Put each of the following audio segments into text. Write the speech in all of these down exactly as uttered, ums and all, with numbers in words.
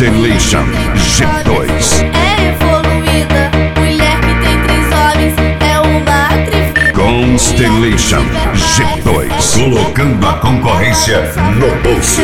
Constellation G dois. É evoluída, mulher que tem três homens, é uma atrevida. Constellation G dois. Colocando a concorrência no bolso.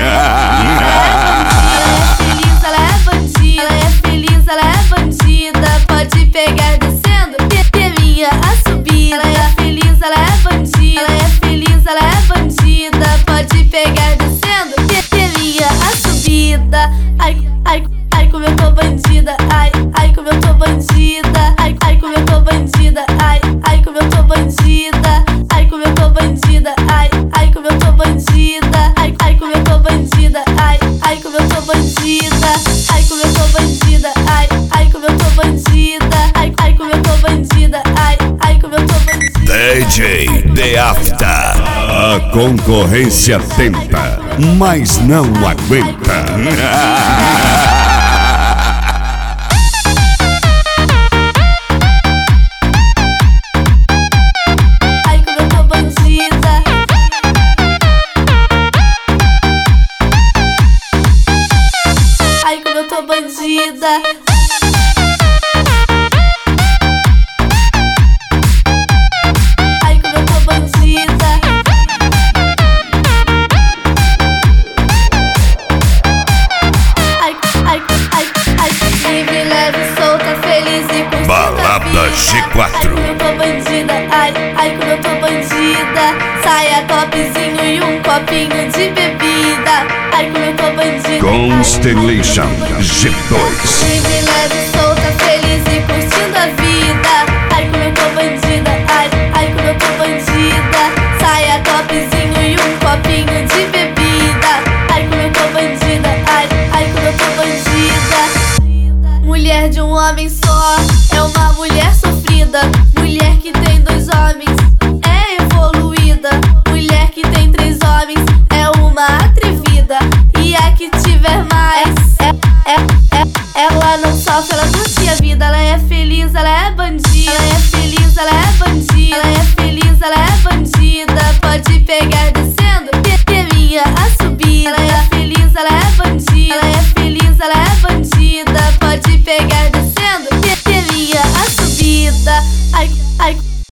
Ela é bandida, ela é feliz, ela é bandida. Pode pegar descendo, teminha a subida. Ela é feliz, ela é bandida, ela é feliz, ela é bandida. Pode pegar descendo, teminha a subida. Ai, ai, ai como eu tô bandida, ai, ai como eu tô bandida. Ai, ai como eu tô bandida, ai, ai como eu tô bandida. Ai como eu tô bandida, ai, ai como eu tô bandida. Ai, ai como eu tô bandida, ai, ai como eu tô bandida. Ai como eu tô bandida, ai, ai como eu tô bandida. Ai, ai como eu tô bandida, ai, ai como eu tô bandida. D J The After. A concorrência tenta, mas não aguenta. Ai como eu tô bandida. Ai como eu tô bandida. Ai como eu tô bandida. Ai, ai, ai, ai, livre, leve, solta, feliz e curtindo a Balada vida. G quatro. Ai como eu tô bandida, ai, ai como eu tô bandida. Saia topzinho e um copinho de bebida. Ai como eu tô bandida. Constellation G dois. Livre, leve, solta, feliz e curtindo a vida.